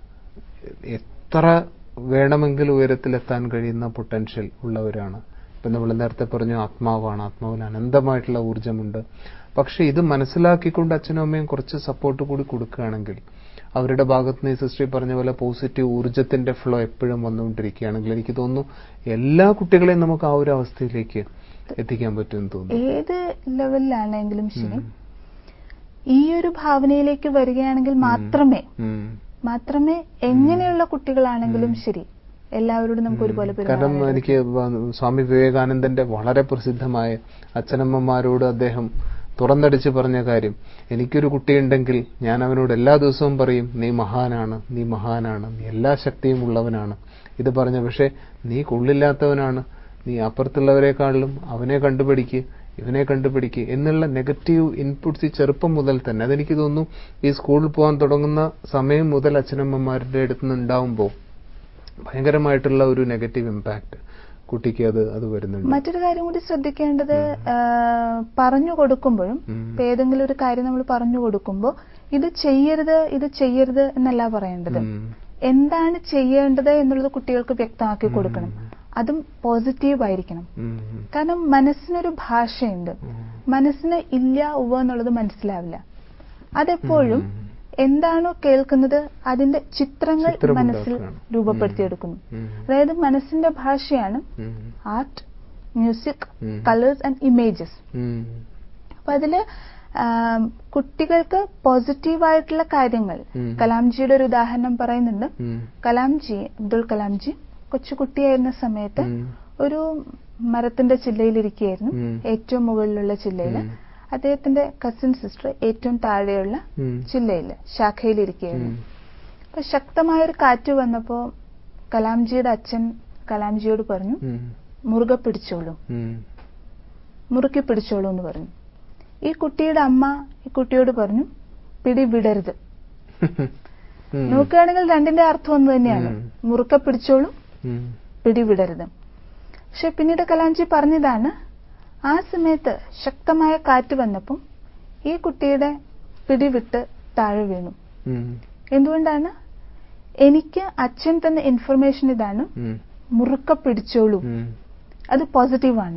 എത്ര വേണമെങ്കിൽ ഉയരത്തിലെത്താൻ കഴിയുന്ന പൊട്ടൻഷ്യൽ ഉള്ളവരാണ്. ഇപ്പൊ നമ്മൾ നേരത്തെ പറഞ്ഞു ആത്മാവാണ്, ആത്മാവിന് അനന്തമായിട്ടുള്ള ഊർജ്ജമുണ്ട്. പക്ഷെ ഇത് മനസ്സിലാക്കിക്കൊണ്ട് അച്ഛനും അമ്മയും കുറച്ച് സപ്പോർട്ട് കൂടി കൊടുക്കുകയാണെങ്കിൽ അവരുടെ ഭാഗത്ത് നിന്ന് സിസ്റ്റർ പറഞ്ഞ പോലെ പോസിറ്റീവ് ഊർജ്ജത്തിന്റെ ഫ്ലോ എപ്പോഴും വന്നുകൊണ്ടിരിക്കുകയാണെങ്കിൽ എനിക്ക് തോന്നുന്നു എല്ലാ കുട്ടികളെയും നമുക്ക് ആ ഒരു അവസ്ഥയിലേക്ക് എത്തിക്കാൻ പറ്റുമെന്ന് തോന്നുന്നു.
ഏത് ലെവലിലാണെങ്കിലും ശരി ഈ ഒരു ഭാവനയിലേക്ക് വരികയാണെങ്കിൽ മാത്രമേ മാത്രമേ എങ്ങനെയുള്ള കുട്ടികളാണെങ്കിലും ശരി എല്ലാവരോടും നമുക്ക് ഒരുപോലെ
കാരണം എനിക്ക് സ്വാമി വിവേകാനന്ദന്റെ വളരെ പ്രസിദ്ധമായ അച്ഛനമ്മമാരോട് അദ്ദേഹം തുറന്നടിച്ച് പറഞ്ഞ കാര്യം, എനിക്കൊരു കുട്ടിയുണ്ടെങ്കിൽ ഞാൻ അവനോട് എല്ലാ ദിവസവും പറയും നീ മഹാനാണ്, നീ മഹാനാണ്, നീ എല്ലാ ശക്തിയും ഉള്ളവനാണ് ഇത് പറഞ്ഞ. പക്ഷെ നീ കൊള്ളില്ലാത്തവനാണ്, നീ അപ്പുറത്തുള്ളവരെക്കാളിലും അവനെ കണ്ടുപിടിക്ക്, ഇവനെ കണ്ടുപിടിക്ക് എന്നുള്ള നെഗറ്റീവ് ഇൻപുട്സ് ഈ ചെറുപ്പം മുതൽ തന്നെ, അതെനിക്ക് തോന്നുന്നു ഈ സ്കൂളിൽ പോകാൻ തുടങ്ങുന്ന സമയം മുതൽ അച്ഛനമ്മമാരുടെ അടുത്ത് നിന്ന് ഉണ്ടാവുമ്പോൾ ഭയങ്കരമായിട്ടുള്ള ഒരു നെഗറ്റീവ് ഇമ്പാക്ട് കുട്ടിക്ക് അത് അത് വരുന്നുണ്ട്.
മറ്റൊരു കാര്യം കൂടി ശ്രദ്ധിക്കേണ്ടത്, പറഞ്ഞു കൊടുക്കുമ്പോഴും ഏതെങ്കിലും ഒരു കാര്യം നമ്മൾ പറഞ്ഞു കൊടുക്കുമ്പോൾ ഇത് ചെയ്യരുത് ഇത് ചെയ്യരുത് എന്നല്ല പറയേണ്ടത്. എന്താണ് ചെയ്യേണ്ടത് എന്നുള്ളത് കുട്ടികൾക്ക് വ്യക്തമാക്കി കൊടുക്കണം. അതും പോസിറ്റീവ് ആയിരിക്കണം. കാരണം മനസ്സിനൊരു ഭാഷയുണ്ട്. മനസ്സിന് ഇല്ല ഉവ്വ എന്നുള്ളത് മനസ്സിലാവില്ല. അതെപ്പോഴും എന്താണോ കേൾക്കുന്നത് അതിന്റെ ചിത്രങ്ങൾ മനസ്സിൽ രൂപപ്പെടുത്തിയെടുക്കുന്നു. അതായത് മനസ്സിന്റെ ഭാഷയാണ് art, music, colours and images. അപ്പൊ അതില് കുട്ടികൾക്ക് പോസിറ്റീവായിട്ടുള്ള കാര്യങ്ങൾ, കലാംജിയുടെ ഒരു ഉദാഹരണം പറയുന്നുണ്ട്. കലാംജി അബ്ദുൾ കലാംജി കൊച്ചുകുട്ടിയായിരുന്ന സമയത്ത് ഒരു മരത്തിന്റെ ചില്ലയിലിരിക്കുകയായിരുന്നു, ഏറ്റവും മുകളിലുള്ള ചില്ലയില്. അദ്ദേഹത്തിന്റെ കസിൻ സിസ്റ്റർ ഏറ്റവും താഴെയുള്ള ചില്ലയില് ശാഖയിലിരിക്കുകയായിരുന്നു. അപ്പൊ ശക്തമായൊരു കാറ്റ് വന്നപ്പോ കലാംജിയുടെ അച്ഛൻ കലാംജിയോട് പറഞ്ഞു, മുറുകെ പിടിച്ചോളൂ, മുറുക്കി പിടിച്ചോളൂ എന്ന് പറഞ്ഞു. ഈ കുട്ടിയുടെ അമ്മ ഈ കുട്ടിയോട് പറഞ്ഞു, പിടി വിടരുത്. നോക്കുകയാണെങ്കിൽ രണ്ടിന്റെ അർത്ഥം ഒന്ന് തന്നെയാണ്, മുറുക്കെ പിടിച്ചോളൂ, പിടി വിടരുത്. പക്ഷെ പിന്നീട് കലാംജി പറഞ്ഞതാണ്, ആ സമയത്ത് ശക്തമായ കാറ്റ് വന്നപ്പം ഈ കുട്ടിയുടെ പിടിവിട്ട് താഴെ വീണു. എന്തുകൊണ്ടാണ്? എനിക്ക് അച്ഛൻ തന്ന ഇൻഫർമേഷൻ ഇതാണ്, മുറുക്ക പിടിച്ചോളൂ, അത് പോസിറ്റീവാണ്.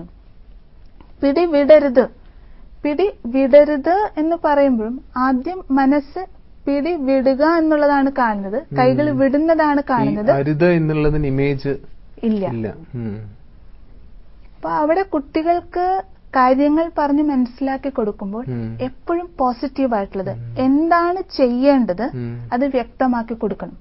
പിടി വിടരുത്, പിടി വിടരുത് എന്ന് പറയുമ്പോഴും ആദ്യം മനസ്സ് പിടി വിടുക എന്നുള്ളതാണ് കാണുന്നത്, കൈകൾ വിടുന്നതാണ് കാണുന്നത്.
എന്നുള്ളതിന് ഇമേജ്
ഇല്ല. അപ്പൊ അവിടെ കുട്ടികൾക്ക് കാര്യങ്ങൾ പറഞ്ഞ് മനസ്സിലാക്കി കൊടുക്കുമ്പോൾ എപ്പോഴും പോസിറ്റീവായിട്ടുള്ളത് എന്താണ് ചെയ്യേണ്ടത് അത് വ്യക്തമാക്കി കൊടുക്കണം.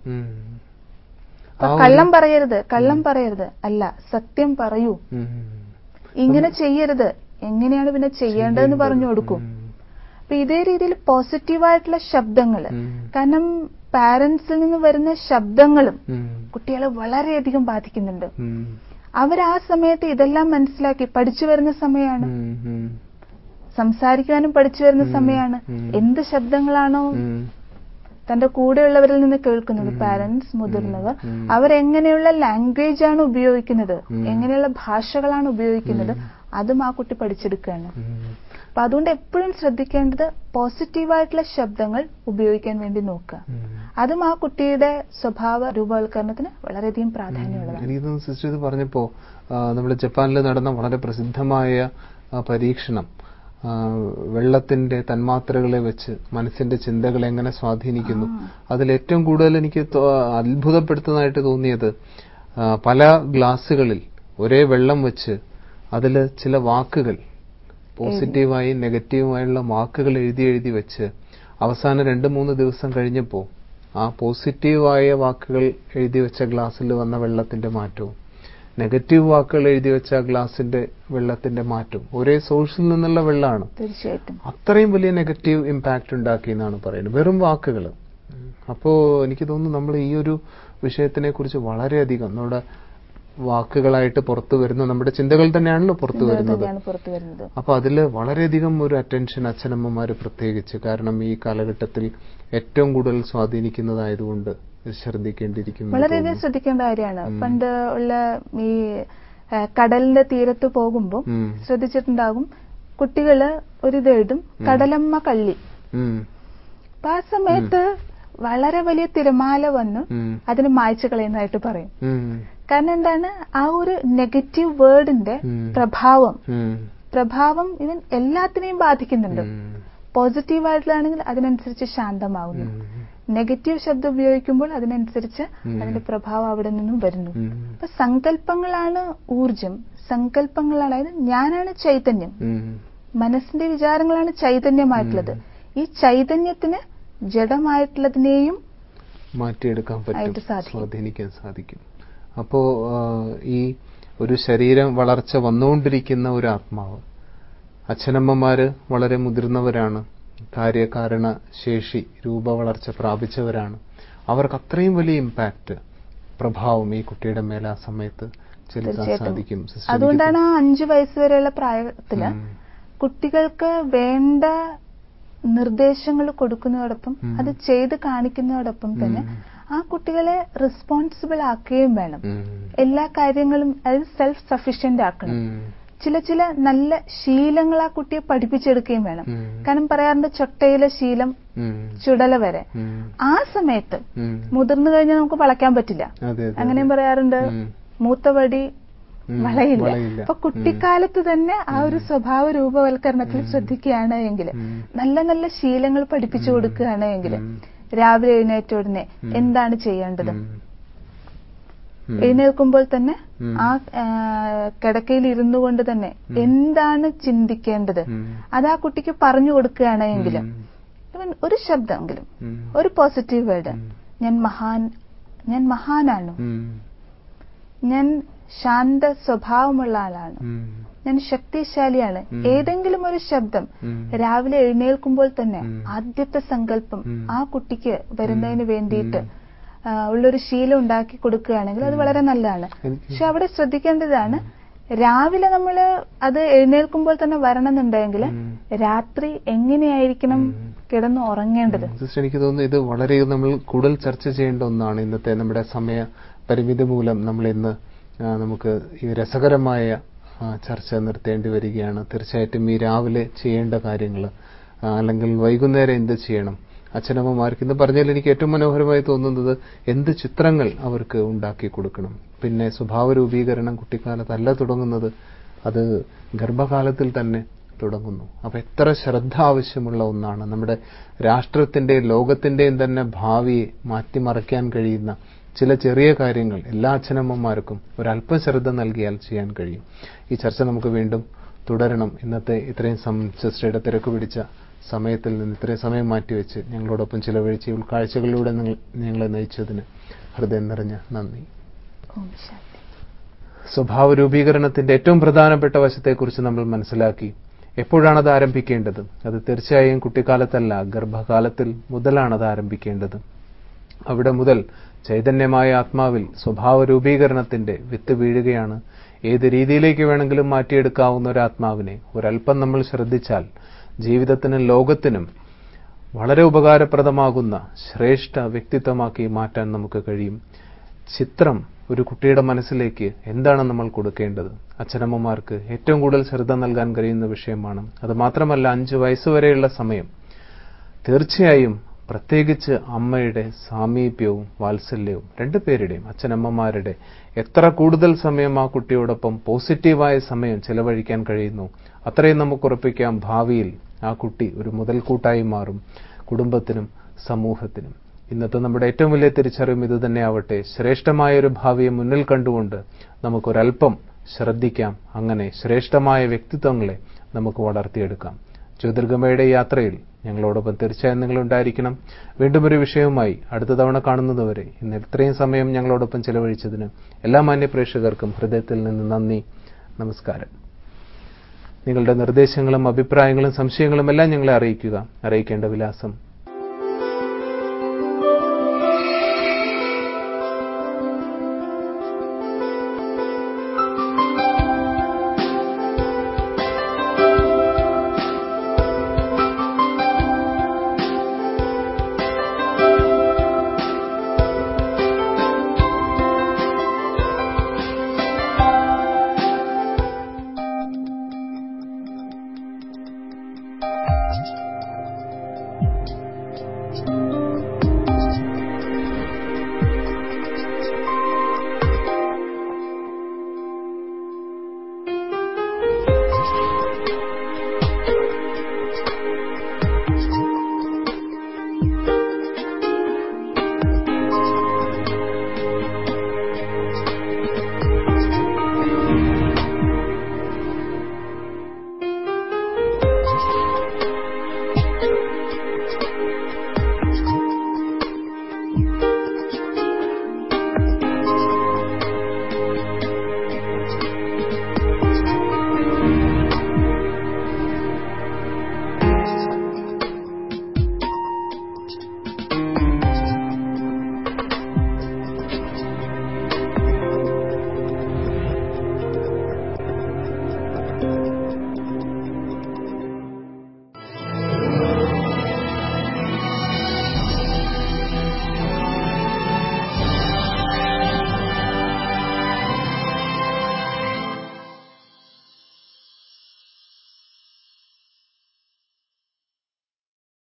കള്ളം പറയരുത്, കള്ളം പറയരുത് അല്ല, സത്യം പറയൂ, ഇങ്ങനെ ചെയ്യരുത്, എങ്ങനെയാണ് പിന്നെ ചെയ്യേണ്ടതെന്ന് പറഞ്ഞു കൊടുക്കും. അപ്പൊ ഇതേ രീതിയിൽ പോസിറ്റീവായിട്ടുള്ള ശബ്ദങ്ങള്, കാരണം പാരന്റ്സിൽ നിന്ന് വരുന്ന ശബ്ദങ്ങളും കുട്ടികളെ വളരെയധികം ബാധിക്കുന്നുണ്ട്. അവർ ആ സമയത്ത് ഇതെല്ലാം മനസ്സിലാക്കി പഠിച്ചു വരുന്ന സമയമാണ്, സംസാരിക്കാനും പഠിച്ചു വരുന്ന സമയമാണ്. എന്ത് ശബ്ദങ്ങളാണോ തന്റെ കൂടെയുള്ളവരിൽ നിന്ന് കേൾക്കുന്നത്, പാരന്റ്സ്, മുതിർന്നവർ, അവരെങ്ങനെയുള്ള ലാംഗ്വേജ് ആണ് ഉപയോഗിക്കുന്നത്, എങ്ങനെയുള്ള ഭാഷകളാണ് ഉപയോഗിക്കുന്നത്, അതും ആ കുട്ടി പഠിച്ചെടുക്കുകയാണ്. അപ്പൊ അതുകൊണ്ട് എപ്പോഴും ശ്രദ്ധിക്കേണ്ടത് പോസിറ്റീവായിട്ടുള്ള ശബ്ദങ്ങൾ ഉപയോഗിക്കാൻ വേണ്ടി നോക്കുക. അതും ആ കുട്ടിയുടെ സ്വഭാവ രൂപവൽക്കരണത്തിന് വളരെയധികം പ്രാധാന്യമുള്ളതാണ്.
എനിക്ക് സിസ്റ്റർ ഇത് പറഞ്ഞപ്പോ നമ്മൾ ജപ്പാനിൽ നടന്ന വളരെ പ്രസിദ്ധമായ പരീക്ഷണം, വെള്ളത്തിന്റെ തന്മാത്രകളെ വെച്ച് മനസ്സിന്റെ ചിന്തകളെ എങ്ങനെ സ്വാധീനിക്കുന്നു. അതിലേറ്റവും കൂടുതൽ എനിക്ക് അത്ഭുതപ്പെടുത്തുന്നതായിട്ട് തോന്നിയത് പല ഗ്ലാസുകളിൽ ഒരേ വെള്ളം വെച്ച് അതിൽ ചില വാക്കുകൾ പോസിറ്റീവായും നെഗറ്റീവുമായുള്ള വാക്കുകൾ എഴുതി എഴുതി വെച്ച് അവസാനം രണ്ട് മൂന്ന് ദിവസം കഴിഞ്ഞപ്പോൾ ആ പോസിറ്റീവായ വാക്കുകൾ എഴുതി വെച്ച ഗ്ലാസ്സിൽ വന്ന വെള്ളത്തിന്റെ മാറ്റവും നെഗറ്റീവ് വാക്കുകൾ എഴുതി വെച്ച ഗ്ലാസിന്റെ വെള്ളത്തിന്റെ മാറ്റവും ഒരേ സോഴ്സിൽ നിന്നുള്ള വെള്ളമാണ്.
തീർച്ചയായിട്ടും
അത്രയും വലിയ നെഗറ്റീവ് ഇമ്പാക്ട് ഉണ്ടാക്കി എന്നാണ് പറയുന്നത്, വെറും വാക്കുകൾ. അപ്പോ എനിക്ക് തോന്നുന്നു നമ്മൾ ഈ ഒരു വിഷയത്തിനെ കുറിച്ച് വളരെയധികം നമ്മുടെ വാക്കുകളായിട്ട് പുറത്തു വരുന്ന നമ്മുടെ ചിന്തകൾ തന്നെയാണല്ലോ പുറത്തു വരുന്നത്. അപ്പൊ അതിൽ വളരെയധികം ഒരു അറ്റൻഷൻ അച്ഛനമ്മമാര് പ്രത്യേകിച്ച്, കാരണം ഈ കാലഘട്ടത്തിൽ ഏറ്റവും കൂടുതൽ സ്വാധീനിക്കുന്നതായതുകൊണ്ട് ശ്രദ്ധിക്കേണ്ടിയിരിക്കുന്നു.
വളരെയധികം ശ്രദ്ധിക്കേണ്ട കാര്യമാണ്. പണ്ട് ഉള്ള ഈ കടലിന്റെ തീരത്ത് പോകുമ്പോൾ ശ്രദ്ധിച്ചിട്ടുണ്ടാകും, കുട്ടികള് ഒരിത് എഴുതും, കടലമ്മ കള്ളി. അപ്പൊ ആ സമയത്ത് വളരെ വലിയ തിരമാല വന്ന് അതിന് മായ്ച്ചു കളയുന്നതായിട്ട് പറയും. കാരണം എന്താണ്, ആ ഒരു നെഗറ്റീവ് വേർഡിന്റെ പ്രഭാവം പ്രഭാവം ഇവൻ എല്ലാത്തിനെയും ബാധിക്കുന്നുണ്ട്. പോസിറ്റീവായിട്ടുള്ളതാണെങ്കിൽ അതിനനുസരിച്ച് ശാന്തമാവുന്നു, നെഗറ്റീവ് ശബ്ദം ഉപയോഗിക്കുമ്പോൾ അതിനനുസരിച്ച് അതിന്റെ പ്രഭാവം അവിടെ നിന്നും വരുന്നു. അപ്പൊ സങ്കല്പങ്ങളാണ് ഊർജം, സങ്കല്പങ്ങളാണ്, അതായത് ഞാനാണ് ചൈതന്യം, മനസ്സിന്റെ വിചാരങ്ങളാണ് ചൈതന്യമായിട്ടുള്ളത്. ഈ ചൈതന്യത്തിന് ജഡമായിട്ടുള്ളതിനെയും
മാറ്റിയെടുക്കാൻ പറ്റും, സ്വാധീനിക്കാൻ സാധിക്കും. അപ്പോ ഈ ഒരു ശരീരം വളർച്ച വന്നുകൊണ്ടിരിക്കുന്ന ഒരു ആത്മാവ്, അച്ഛനമ്മമാര് വളരെ മുതിർന്നവരാണ്, കാര്യകാരണ ശേഷി രൂപ വളർച്ച പ്രാപിച്ചവരാണ്. അവർക്ക് അത്രയും വലിയ ഇമ്പാക്ട്, പ്രഭാവം ഈ കുട്ടിയുടെ മേലെ ആ സമയത്ത് ചെലുത്താൻ സാധിക്കും.
അതുകൊണ്ടാണ് ആ അഞ്ചു വയസ്സ് വരെയുള്ള പ്രായത്തില് കുട്ടികൾക്ക് വേണ്ട നിർദ്ദേശങ്ങൾ കൊടുക്കുന്നതോടൊപ്പം അത് ചെയ്ത് കാണിക്കുന്നതോടൊപ്പം തന്നെ ആ കുട്ടികളെ റെസ്പോൺസിബിൾ ആക്കുകയും വേണം. എല്ലാ കാര്യങ്ങളും അതായത് സെൽഫ് സഫീഷ്യന്റ് ആക്കണം. ചില ചില നല്ല ശീലങ്ങൾ ആ കുട്ടിയെ പഠിപ്പിച്ചെടുക്കുകയും വേണം. കാരണം പറയാറുണ്ട്, ചൊട്ടയിലെ ശീലം ചുടല വരെ. ആ സമയത്ത് മുതിർന്നു കഴിഞ്ഞാൽ നമുക്ക് വളയ്ക്കാൻ പറ്റില്ല, അങ്ങനെയും പറയാറുണ്ട്, മൂത്തപടി വളയില്ല. അപ്പൊ കുട്ടിക്കാലത്ത് തന്നെ ആ ഒരു സ്വഭാവ രൂപവൽക്കരണത്തിൽ ശ്രദ്ധിക്കുകയാണ് എങ്കിൽ, നല്ല നല്ല ശീലങ്ങൾ പഠിപ്പിച്ചു കൊടുക്കുകയാണ് എങ്കിൽ, രാവിലെ എഴുന്നേറ്റ ഉടനെ എന്താണ് ചെയ്യേണ്ടത്, എഴുന്നേൽക്കുമ്പോൾ തന്നെ ആ കിടക്കയിൽ ഇരുന്നു കൊണ്ട് തന്നെ എന്താണ് ചിന്തിക്കേണ്ടത്, അത് ആ കുട്ടിക്ക് പറഞ്ഞു കൊടുക്കുകയാണ് എങ്കിൽ, ഒരു ശബ്ദമെങ്കിലും, ഒരു പോസിറ്റീവ് വേർഡ്, ഞാൻ മഹാൻ ഞാൻ മഹാനാണ്, ഞാൻ ശാന്ത സ്വഭാവമുള്ള ആളാണ്, ഞാൻ ശക്തിശാലിയാണ്, ഏതെങ്കിലും ഒരു ശബ്ദം രാവിലെ എഴുന്നേൽക്കുമ്പോൾ തന്നെ ആദ്യത്തെ സങ്കല്പം ആ കുട്ടിക്ക് വരുന്നതിന് വേണ്ടിയിട്ട് ഉള്ളൊരു ശീലം ഉണ്ടാക്കി കൊടുക്കുകയാണെങ്കിൽ അത് വളരെ നല്ലതാണ്. പക്ഷെ അവിടെ ശ്രദ്ധിക്കേണ്ടതാണ്, രാവിലെ നമ്മൾ അത് എഴുന്നേൽക്കുമ്പോൾ തന്നെ വരണമെന്നുണ്ടെങ്കിൽ രാത്രി എങ്ങനെയായിരിക്കണം കിടന്ന് ഉറങ്ങേണ്ടത്.
എനിക്ക് തോന്നുന്നു ഇത് വളരെ നമ്മൾ കൂടുതൽ ചർച്ച ചെയ്യേണ്ട ഒന്നാണ്. ഇന്നത്തെ നമ്മുടെ സമയ പരിമിതി മൂലം നമ്മൾ ഇന്ന് നമുക്ക് ഈ രസകരമായ ചർച്ച നിർത്തേണ്ടി വരികയാണ്. തീർച്ചയായിട്ടും ഈ രാവിലെ ചെയ്യേണ്ട കാര്യങ്ങൾ അല്ലെങ്കിൽ വൈകുന്നേരം എന്ത് ചെയ്യണം, അച്ഛനമ്മമാർക്ക് ഇന്ന് പറഞ്ഞാൽ എനിക്ക് ഏറ്റവും മനോഹരമായി തോന്നുന്നത് എന്ത് ചിത്രങ്ങൾ അവർക്ക് ഉണ്ടാക്കി കൊടുക്കണം. പിന്നെ സ്വഭാവ രൂപീകരണം കുട്ടിക്കാലത്തല്ല തുടങ്ങുന്നത്, അത് ഗർഭകാലത്തിൽ തന്നെ തുടങ്ങുന്നു. അപ്പൊ എത്ര ശ്രദ്ധ ആവശ്യമുള്ള ഒന്നാണ്. നമ്മുടെ രാഷ്ട്രത്തിന്റെയും ലോകത്തിന്റെയും തന്നെ ഭാവിയെ മാറ്റിമറിക്കാൻ കഴിയുന്ന ചില ചെറിയ കാര്യങ്ങൾ എല്ലാ അച്ഛനമ്മമാർക്കും ഒരല്പം ശ്രദ്ധ നൽകിയാൽ ചെയ്യാൻ കഴിയും. ഈ ചർച്ച നമുക്ക് വീണ്ടും തുടരണം. ഇന്നത്തെ ഇത്രയും സിസ്റ്ററുടെ തിരക്ക് പിടിച്ച സമയത്തിൽ നിന്ന് ഇത്രയും സമയം മാറ്റിവെച്ച് ഞങ്ങളോടൊപ്പം ചിലവഴിച്ച് ഉൾക്കാഴ്ചകളിലൂടെ ഞങ്ങളെ നയിച്ചതിന് ഹൃദയം നിറഞ്ഞ നന്ദി. സ്വഭാവ രൂപീകരണത്തിന്റെ ഏറ്റവും പ്രധാനപ്പെട്ട വശത്തെക്കുറിച്ച് നമ്മൾ മനസ്സിലാക്കി. എപ്പോഴാണത് ആരംഭിക്കേണ്ടത്? അത് തീർച്ചയായും കുട്ടിക്കാലത്തല്ല, ഗർഭകാലത്തിൽ മുതലാണത് ആരംഭിക്കേണ്ടത്. അവിടെ മുതൽ ചൈതന്യമായ ആത്മാവിൽ സ്വഭാവ രൂപീകരണത്തിന്റെ വിത്ത് വീഴുകയാണ്. ഏത് രീതിയിലേക്ക് വേണമെങ്കിലും മാറ്റിയെടുക്കാവുന്ന ഒരു ആത്മാവിനെ ഒരല്പം നമ്മൾ ശ്രദ്ധിച്ചാൽ ജീവിതത്തിനും ലോകത്തിനും വളരെ ഉപകാരപ്രദമാകുന്ന ശ്രേഷ്ഠ വ്യക്തിത്വമാക്കി മാറ്റാൻ നമുക്ക് കഴിയും. ചിത്രം ഒരു കുട്ടിയുടെ മനസ്സിലേക്ക് എന്താണ് നമ്മൾ കൊടുക്കേണ്ടത്? അച്ഛനമ്മമാർക്ക് ഏറ്റവും കൂടുതൽ ശ്രദ്ധ നൽകാൻ കഴിയുന്ന വിഷയമാണ്. അത് മാത്രമല്ല, അഞ്ചു വയസ്സുവരെയുള്ള സമയം തീർച്ചയായും പ്രത്യേകിച്ച് അമ്മയുടെ സാമീപ്യവും വാത്സല്യവും രണ്ടുപേരുടെയും അച്ഛനമ്മമാരുടെ എത്ര കൂടുതൽ സമയം ആ കുട്ടിയോടൊപ്പം പോസിറ്റീവായ സമയം ചെലവഴിക്കാൻ കഴിയുന്നു അത്രയും നമുക്ക് ഉറപ്പിക്കാം, ഭാവിയിൽ ആ കുട്ടി ഒരു മുതൽക്കൂട്ടായി മാറും കുടുംബത്തിനും സമൂഹത്തിനും. ഇന്നത്തെ നമ്മുടെ ഏറ്റവും വലിയ തിരിച്ചറിവും ഇത് തന്നെയാവട്ടെ. ശ്രേഷ്ഠമായൊരു ഭാവിയെ മുന്നിൽ കണ്ടുകൊണ്ട് നമുക്കൊരൽപ്പം ശ്രദ്ധിക്കാം. അങ്ങനെ ശ്രേഷ്ഠമായ വ്യക്തിത്വങ്ങളെ നമുക്ക് വളർത്തിയെടുക്കാം. ജ്യോതിർഗമയുടെ യാത്രയിൽ ഞങ്ങളോടൊപ്പം തീർച്ചയായും നിങ്ങളുണ്ടായിരിക്കണം. വീണ്ടും ഒരു വിഷയവുമായി അടുത്ത തവണ കാണുന്നതുവരെ ഇന്ന് ഇത്രയും സമയം ഞങ്ങളോടൊപ്പം ചെലവഴിച്ചതിന് എല്ലാ മാന്യ പ്രേക്ഷകർക്കും ഹൃദയത്തിൽ നിന്ന് നന്ദി. നമസ്കാരം. നിങ്ങളുടെ നിർദ്ദേശങ്ങളും അഭിപ്രായങ്ങളും സംശയങ്ങളും എല്ലാം ഞങ്ങളെ അറിയിക്കുക. അറിയിക്കേണ്ട വിലാസം